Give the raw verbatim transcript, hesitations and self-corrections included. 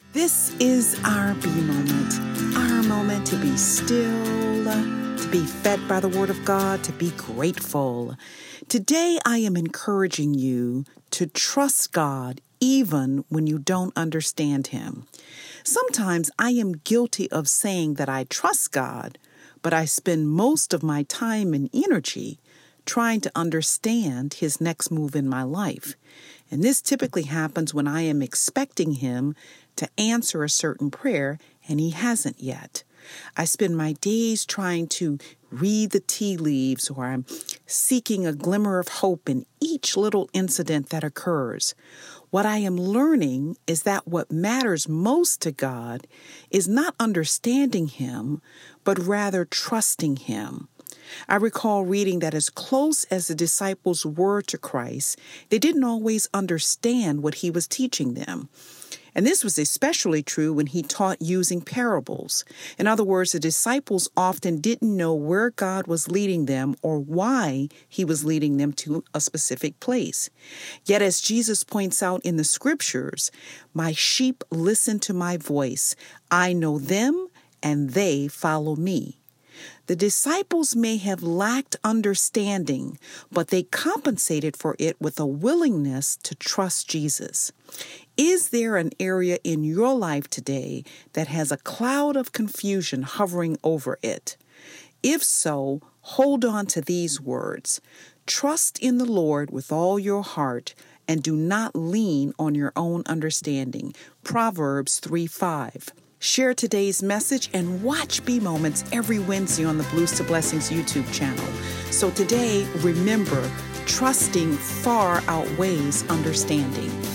This is our B moment, our moment to be still, to be fed by the Word of God, to be grateful. Today, I am encouraging you to trust God even when you don't understand Him. Sometimes I am guilty of saying that I trust God, but I spend most of my time and energy trying to understand His next move in my life. And this typically happens when I am expecting Him to answer a certain prayer and He hasn't yet. I spend my days trying to read the tea leaves, or I'm seeking a glimmer of hope in each little incident that occurs. What I am learning is that what matters most to God is not understanding Him, but rather trusting Him. I recall reading that as close as the disciples were to Christ, they didn't always understand what He was teaching them. And this was especially true when He taught using parables. In other words, the disciples often didn't know where God was leading them or why He was leading them to a specific place. Yet, as Jesus points out in the scriptures, "My sheep listen to my voice. I know them, and they follow me." The disciples may have lacked understanding, but they compensated for it with a willingness to trust Jesus. Is there an area in your life today that has a cloud of confusion hovering over it? If so, hold on to these words. Trust in the Lord with all your heart and do not lean on your own understanding. Proverbs three five. Share today's message and watch B Moments every Wednesday on the Blues to Blessings YouTube channel. So today, remember, trusting far outweighs understanding.